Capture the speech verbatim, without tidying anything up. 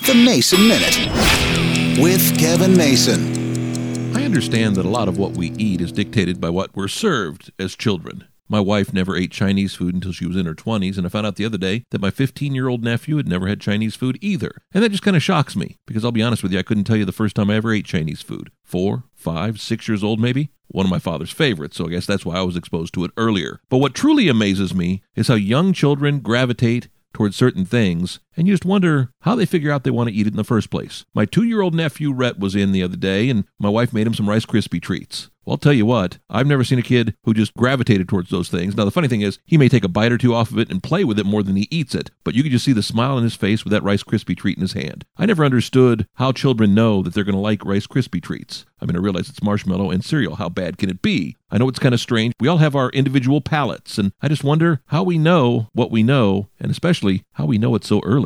The Mason Minute with Kevin Mason. I understand that a lot of what we eat is dictated by what we're served as children. My wife never ate Chinese food until she was in her twenties, and I found out the other day that my fifteen-year-old nephew had never had Chinese food either. And that just kind of shocks me, because I'll be honest with you, I couldn't tell you the first time I ever ate Chinese food. Four, five, six years old maybe? One of my father's favorites, so I guess that's why I was exposed to it earlier. But what truly amazes me is how young children gravitate towards certain things, and you just wonder how they figure out they want to eat it in the first place. My two-year-old nephew, Rhett, was in the other day, and my wife made him some Rice Krispie treats. Well, I'll tell you what, I've never seen a kid who just gravitated towards those things. Now, the funny thing is, he may take a bite or two off of it and play with it more than he eats it, but you can just see the smile on his face with that Rice Krispie treat in his hand. I never understood how children know that they're going to like Rice Krispie treats. I mean, I realize it's marshmallow and cereal. How bad can it be? I know it's kind of strange. We all have our individual palates, and I just wonder how we know what we know, and especially how we know it so early.